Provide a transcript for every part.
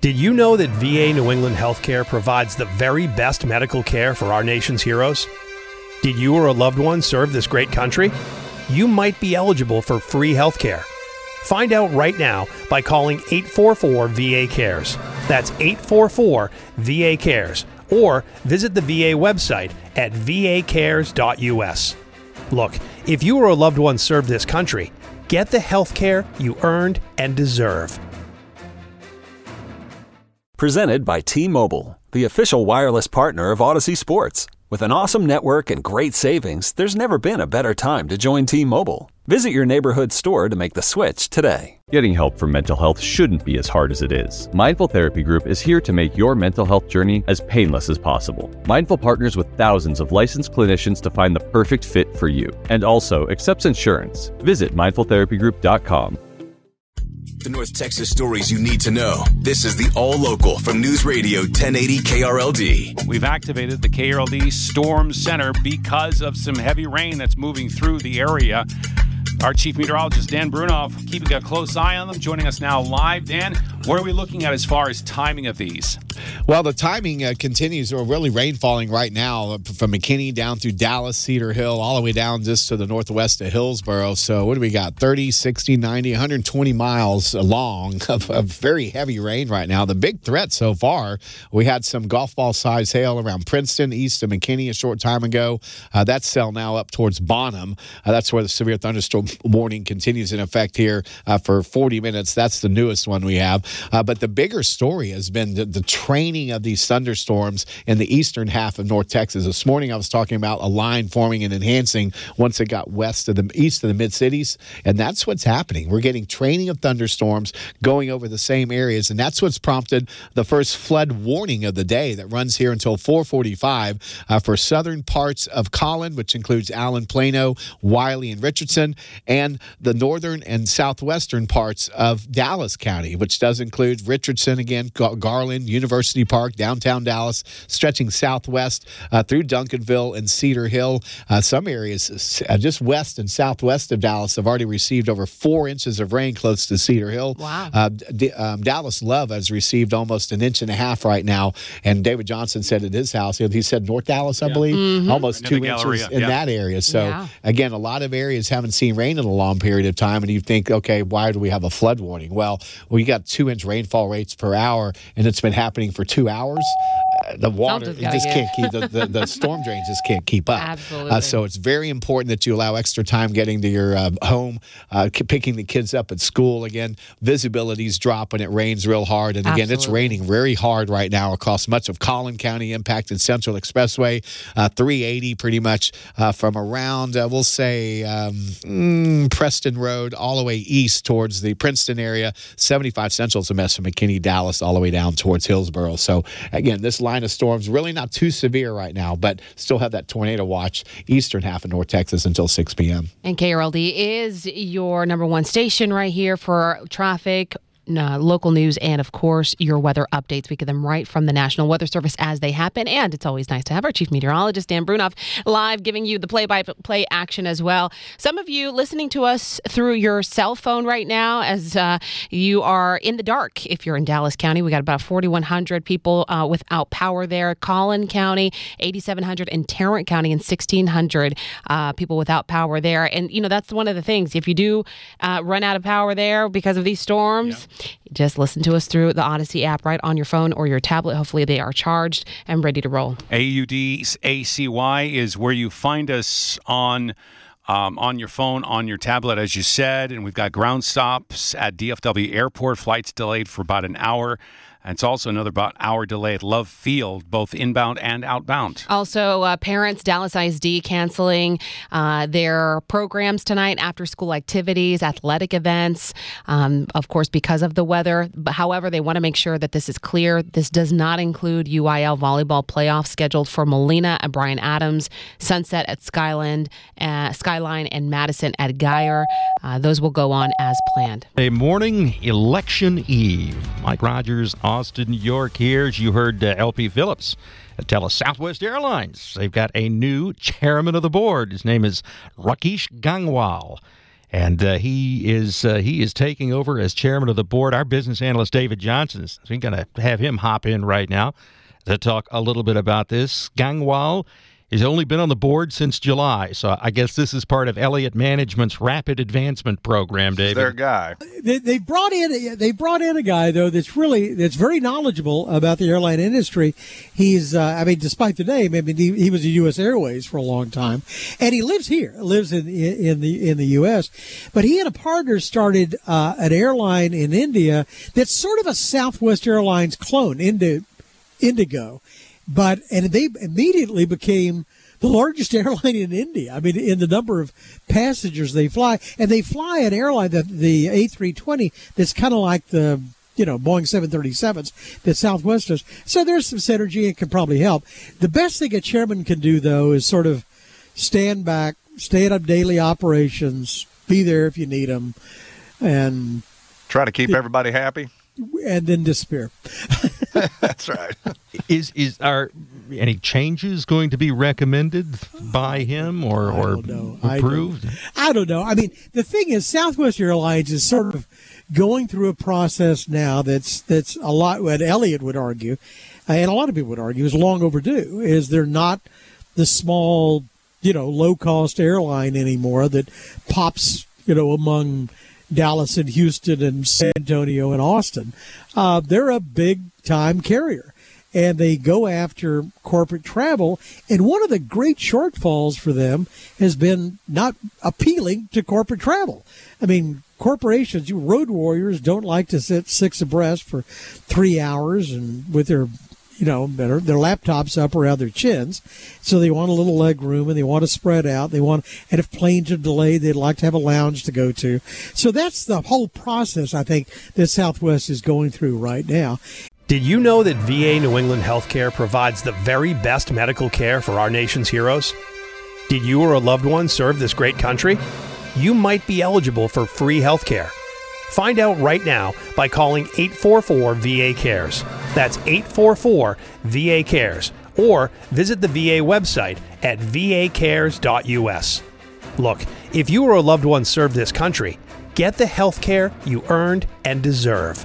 Did you know that VA New England Healthcare provides the very best medical care for our nation's heroes? Did you or a loved one serve this great country? You might be eligible for free healthcare. Find out right now by calling 844-VA-CARES. That's 844-VA-CARES. Or visit the VA website at vacares.us. Look, if you or a loved one served this country, get the health care you earned and deserve. Presented by T-Mobile, the official wireless partner of Odyssey Sports. With an awesome network and great savings, there's never been a better time to join T-Mobile. Visit your neighborhood store to make the switch today. Getting help for mental health shouldn't be as hard as it is. Mindful Therapy Group is here to make your mental health journey as painless as possible. Mindful partners with thousands of licensed clinicians to find the perfect fit for you, and also accepts insurance. Visit mindfultherapygroup.com. The North Texas stories you need to know. This is the All Local from News Radio 1080 KRLD. We've activated the KRLD Storm Center because of some heavy rain that's moving through the area. Our chief meteorologist, Dan Brunoff, keeping a close eye on them, joining us now live. Dan, what are we looking at as far as timing of these? Well, the timing continues, or really rain falling right now from McKinney down through Dallas, Cedar Hill, all the way down just to the northwest of Hillsboro. So what do we got? 30, 60, 90, 120 miles long of very heavy rain right now. The big threat so far, we had some golf ball size hail around Princeton, east of McKinney a short time ago. That cell now up towards Bonham. That's where the severe thunderstorm warning continues in effect here for 40 minutes. That's the newest one we have. But the bigger story has been the training of these thunderstorms in the eastern half of North Texas. This morning I was talking about a line forming and enhancing once it got east of the mid-cities, and that's what's happening. We're getting training of thunderstorms going over the same areas, and that's what's prompted the first flood warning of the day that runs here until 4:45 for southern parts of Collin, which includes Allen, Plano, Wiley, and Richardson, and the northern and southwestern parts of Dallas County, which does include Richardson again, Garland, University Park, downtown Dallas, stretching southwest through Duncanville and Cedar Hill. Some areas just west and southwest of Dallas have already received over 4 inches of rain close to Cedar Hill. Wow. Dallas Love has received almost 1.5 inches right now, and David Johnson said at his house, he said North Dallas, I believe, almost 2 inches in that area. So, again, a lot of areas haven't seen rain in a long period of time, and you think, okay, why do we have a flood warning? Well, we got 2-inch rainfall rates per hour, and it's been happening for 2 hours. The water just can't keep the storm drains just can't keep up. Absolutely. So it's very important that you allow extra time getting to your home, picking the kids up at school. Again, visibility's drop when it rains real hard, and again, it's raining very hard right now across much of Collin County, impacted Central Expressway, 380 pretty much from around we'll say Preston Road all the way east towards the Princeton area. 75 Central's a mess from McKinney, Dallas, all the way down towards Hillsboro. So again, this line of storms really not too severe right now, but still have that tornado watch eastern half of North Texas until 6 p.m. And KRLD is your number one station right here for traffic, local news, and of course your weather updates. We get them right from the National Weather Service as they happen, and it's always nice to have our chief meteorologist Dan Brunoff live giving you the play-by-play action as well. Some of you listening to us through your cell phone right now as you are in the dark. If you're in Dallas County, we got about 4,100 people without power there. Collin County, 8,700, and Tarrant County, and 1,600 people without power there. And that's one of the things. If you do run out of power there because of these storms, just listen to us through the Odyssey app right on your phone or your tablet. Hopefully they are charged and ready to roll. AUDACY is where you find us on your phone, on your tablet, as you said. And we've got ground stops at DFW Airport. Flights delayed for about an hour. And it's also another about hour delay at Love Field, both inbound and outbound. Also, parents, Dallas ISD canceling their programs tonight, after-school activities, athletic events, of course, because of the weather. But, however, they want to make sure that this is clear. This does not include UIL volleyball playoffs scheduled for Molina and Bryan Adams, Sunset at Skyline, and Madison at Geyer. Those will go on as planned. A morning election eve. Mike Rogers, Austin, New York here. As you heard LP Phillips tell us, Southwest Airlines, they've got a new chairman of the board. His name is Rakesh Gangwal. And he is taking over as chairman of the board. Our business analyst, David Johnson, is going to have him hop in right now to talk a little bit about this. Gangwal has only been on the board since July, so I guess this is part of Elliott Management's Rapid Advancement Program, David. Their guy. They brought in a guy though that's very knowledgeable about the airline industry. He's despite the name, he was at U.S. Airways for a long time, and he lives in the U.S. But he and a partner started an airline in India that's sort of a Southwest Airlines clone, Indigo. And they immediately became the largest airline in India. I mean, in the number of passengers they fly. And they fly an airline, the A320, that's kind of like the, Boeing 737s that Southwest does. So there's some synergy and can probably help. The best thing a chairman can do, though, is sort of stand back, stay out of daily operations, be there if you need them, and try to keep everybody happy. And then disappear. That's right. Are any changes going to be recommended by him or approved? I don't know. I mean, the thing is, Southwest Airlines is sort of going through a process now that's a lot. What Elliott would argue, and a lot of people would argue, is long overdue. Is they're not the small, low cost airline anymore that pops, among Dallas and Houston and San Antonio and Austin. They're a big-time carrier, and they go after corporate travel. And one of the great shortfalls for them has been not appealing to corporate travel. I mean, corporations, road warriors, don't like to sit six abreast for 3 hours and with their their laptops up around their chins. So they want a little leg room and they want to spread out. And if planes are delayed, they'd like to have a lounge to go to. So that's the whole process, I think, that Southwest is going through right now. Did you know that VA New England Healthcare provides the very best medical care for our nation's heroes? Did you or a loved one serve this great country? You might be eligible for free healthcare. Find out right now by calling 844-VA-CARES. That's 844-VA-CARES. Or visit the VA website at vacares.us. Look, if you or a loved one served this country, get the health care you earned and deserve.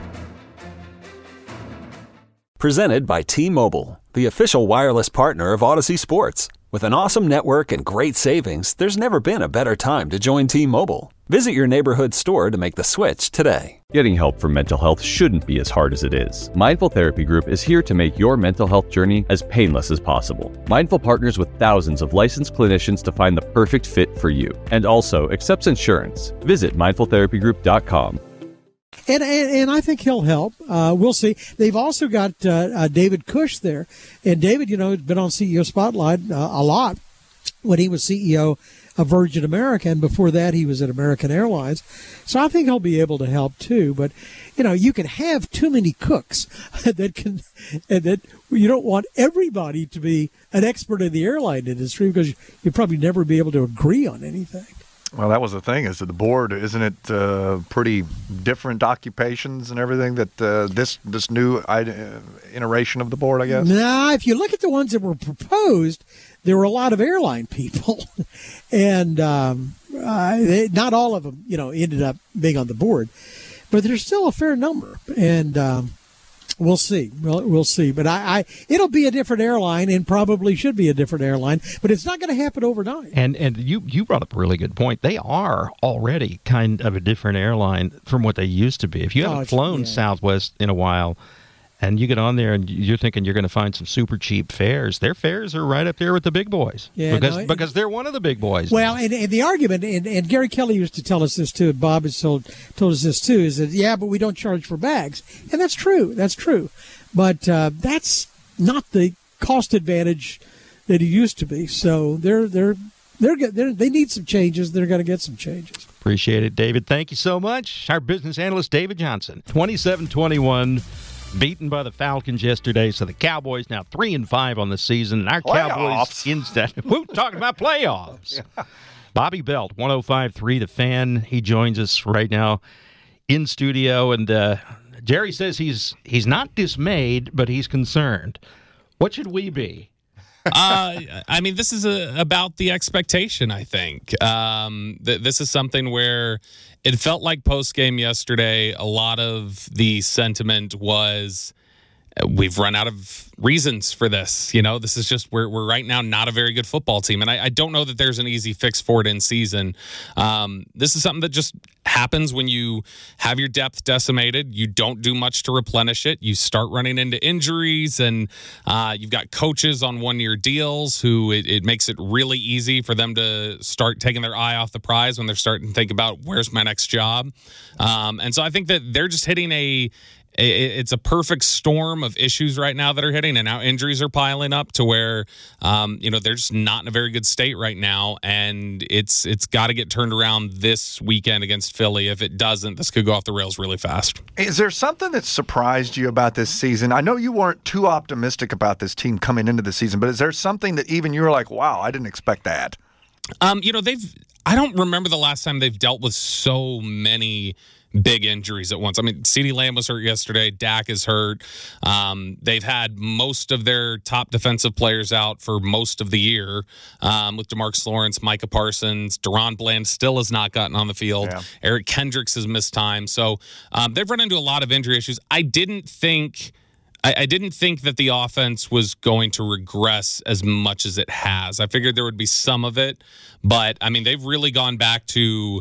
Presented by T-Mobile, the official wireless partner of Odyssey Sports. With an awesome network and great savings, there's never been a better time to join T-Mobile. Visit your neighborhood store to make the switch today. Getting help for mental health shouldn't be as hard as it is. Mindful Therapy Group is here to make your mental health journey as painless as possible. Mindful partners with thousands of licensed clinicians to find the perfect fit for you, and also accepts insurance. Visit mindfultherapygroup.com. And I think he'll help. We'll see. They've also got David Cush there. And David, has been on CEO Spotlight a lot when he was CEO of Virgin America. And before that, he was at American Airlines. So I think he'll be able to help, too. But, you can have too many cooks and that you don't want everybody to be an expert in the airline industry because you'll probably never be able to agree on anything. Well, that was the thing, is that the board, isn't it pretty different occupations and everything that this new iteration of the board, I guess? Nah, if you look at the ones that were proposed, there were a lot of airline people. And not all of them, ended up being on the board. But there's still a fair number. And we'll see. We'll see. But it'll be a different airline and probably should be a different airline, but it's not going to happen overnight. And you brought up a really good point. They are already kind of a different airline from what they used to be. If you haven't flown Southwest in a while and you get on there and you're thinking you're going to find some super cheap fares, their fares are right up there with the big boys. Yeah, because they're one of the big boys. Well, and the argument, and Gary Kelly used to tell us this too, and Bob has told us this too, is that, but we don't charge for bags. And that's true. That's true. But that's not the cost advantage that it used to be. So they need some changes. They're going to get some changes. Appreciate it, David. Thank you so much. Our business analyst, David Johnson. 27-21. Beaten by the Falcons yesterday, so the Cowboys now 3-5 on the season, and our playoffs. Cowboys instead. We're talking about playoffs. Yeah. Bobby Belt, 105.3 The Fan. He joins us right now in studio, and Jerry says he's not dismayed, but he's concerned. What should we be? I mean, this is about the expectation, I think. This is something where it felt like post-game yesterday, a lot of the sentiment was, we've run out of reasons for this. This is just, we're right now not a very good football team. And I don't know that there's an easy fix for it in season. This is something that just happens when you have your depth decimated. You don't do much to replenish it. You start running into injuries, and you've got coaches on one-year deals who it makes it really easy for them to start taking their eye off the prize when they're starting to think about, where's my next job? And so I think that they're just hitting it's a perfect storm of issues right now that are hitting, and now injuries are piling up to where, they're just not in a very good state right now, and it's got to get turned around this weekend against Philly. If it doesn't, this could go off the rails really fast. Is there something that surprised you about this season? I know you weren't too optimistic about this team coming into the season, but is there something that even you were like, wow, I didn't expect that? I don't remember the last time they've dealt with so many big injuries at once. I mean, CeeDee Lamb was hurt yesterday. Dak is hurt. They've had most of their top defensive players out for most of the year, with DeMarcus Lawrence, Micah Parsons. Deron Bland still has not gotten on the field. Yeah. Eric Kendricks has missed time. So they've run into a lot of injury issues. I didn't think that the offense was going to regress as much as it has. I figured there would be some of it, but I mean, they've really gone back to,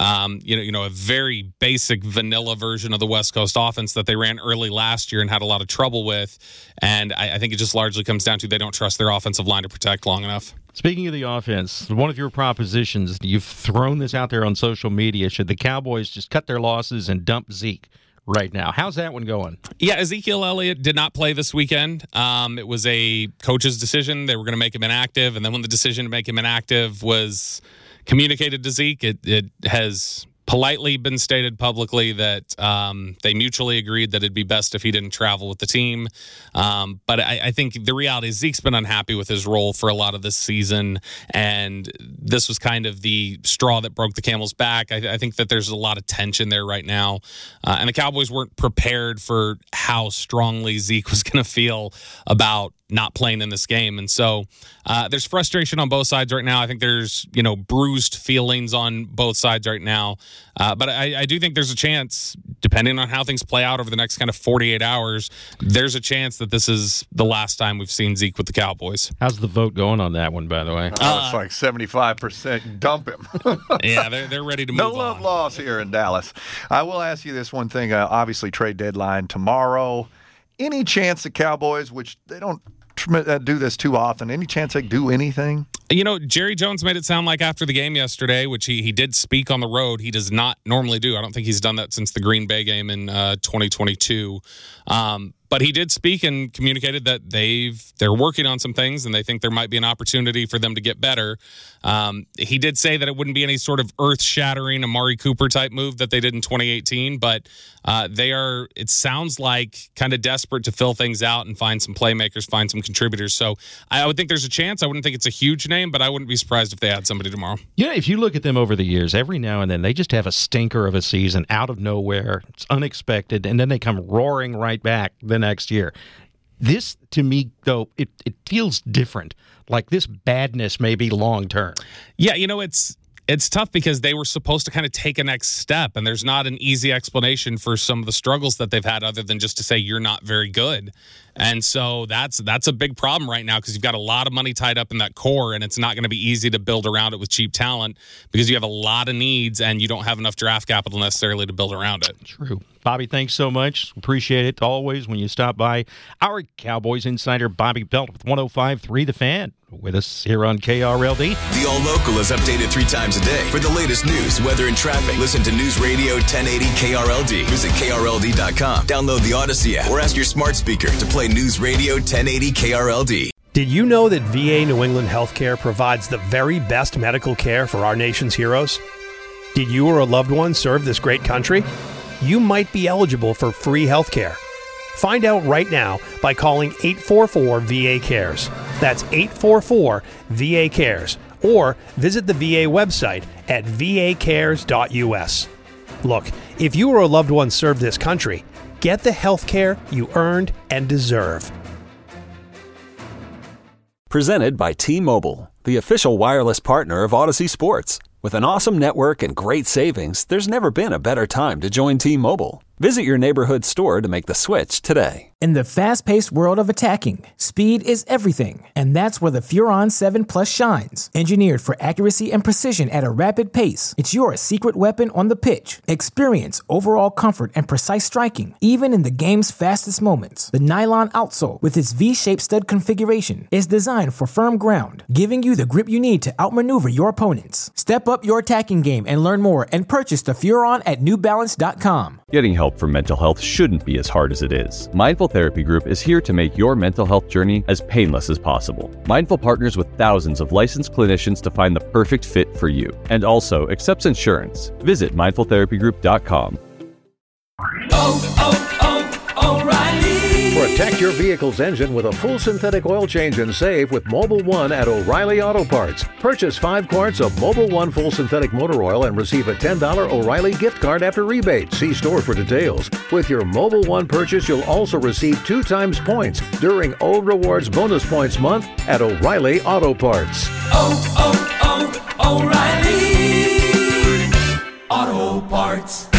a very basic vanilla version of the West Coast offense that they ran early last year and had a lot of trouble with. And I think it just largely comes down to they don't trust their offensive line to protect long enough. Speaking of the offense, one of your propositions, you've thrown this out there on social media. Should the Cowboys just cut their losses and dump Zeke right now? How's that one going? Yeah, Ezekiel Elliott did not play this weekend. It was a coach's decision. They were going to make him inactive, and then when the decision to make him inactive was communicated to Zeke, it has politely been stated publicly that they mutually agreed that it'd be best if he didn't travel with the team. But I think the reality is Zeke's been unhappy with his role for a lot of this season, and this was kind of the straw that broke the camel's back. I think that there's a lot of tension there right now, and the Cowboys weren't prepared for how strongly Zeke was going to feel about not playing in this game. And so there's frustration on both sides right now. I think there's, bruised feelings on both sides right now. But I do think there's a chance, depending on how things play out over the next kind of 48 hours, there's a chance that this is the last time we've seen Zeke with the Cowboys. How's the vote going on that one, by the way? It's like 75%. Dump him. Yeah, they're ready to move on. No love lost here in Dallas. I will ask you this one thing. Obviously, trade deadline tomorrow. Any chance the Cowboys, which they don't do this too often, any chance they do anything? Jerry Jones made it sound like after the game yesterday, which he did speak on the road, he does not normally do. I don't think he's done that since the Green Bay game in 2022. But he did speak and communicated that they're working on some things and they think there might be an opportunity for them to get better. He did say that it wouldn't be any sort of earth-shattering Amari Cooper type move that they did in 2018, but they are, it sounds like, kind of desperate to fill things out and find some playmakers, find some contributors. So I would think there's a chance. I wouldn't think it's a huge name, but I wouldn't be surprised if they had somebody tomorrow. If you look at them over the years, every now and then they just have a stinker of a season out of nowhere. It's unexpected, and then they come roaring right back the next year. This, to me, though, it feels different. Like this badness may be long term. Yeah, it's tough because they were supposed to kind of take a next step, and there's not an easy explanation for some of the struggles that they've had other than just to say you're not very good. And so that's a big problem right now because you've got a lot of money tied up in that core, and it's not going to be easy to build around it with cheap talent because you have a lot of needs and you don't have enough draft capital necessarily to build around it. True. Bobby, thanks so much. Appreciate it always when you stop by. Our Cowboys insider, Bobby Belt with 105.3 The Fan, with us here on KRLD. The All Local is updated 3 times a day. For the latest news, weather, and traffic, listen to News Radio 1080 KRLD. Visit KRLD.com. Download the Odyssey app or ask your smart speaker to play News Radio 1080 KRLD. Did you know that VA New England Healthcare provides the very best medical care for our nation's heroes? Did you or a loved one serve this great country? You might be eligible for free healthcare. Find out right now by calling 844-VA-CARES. That's 844-VA-CARES. Or visit the VA website at vacares.us. Look, if you or a loved one served this country, get the health care you earned and deserve. Presented by T-Mobile, the official wireless partner of Odyssey Sports. With an awesome network and great savings, there's never been a better time to join T-Mobile. Visit your neighborhood store to make the switch today. In the fast-paced world of attacking, speed is everything, and that's where the Furon 7 Plus shines. Engineered for accuracy and precision at a rapid pace, it's your secret weapon on the pitch. Experience overall comfort and precise striking, even in the game's fastest moments. The nylon outsole, with its V-shaped stud configuration, is designed for firm ground, giving you the grip you need to outmaneuver your opponents. Step up your attacking game and learn more and purchase the Furon at NewBalance.com. Getting help for mental health shouldn't be as hard as it is. Mindful Therapy Group is here to make your mental health journey as painless as possible. Mindful partners with thousands of licensed clinicians to find the perfect fit for you, and also accepts insurance. Visit mindfultherapygroup.com. O'Reilly. Protect your vehicle's engine with a full synthetic oil change and save with Mobil 1 at O'Reilly Auto Parts. Purchase 5 quarts of Mobil 1 full synthetic motor oil and receive a $10 O'Reilly gift card after rebate. See store for details. With your Mobil 1 purchase, you'll also receive 2 times points during O Rewards Bonus Points Month at O'Reilly Auto Parts. O'Reilly Auto Parts.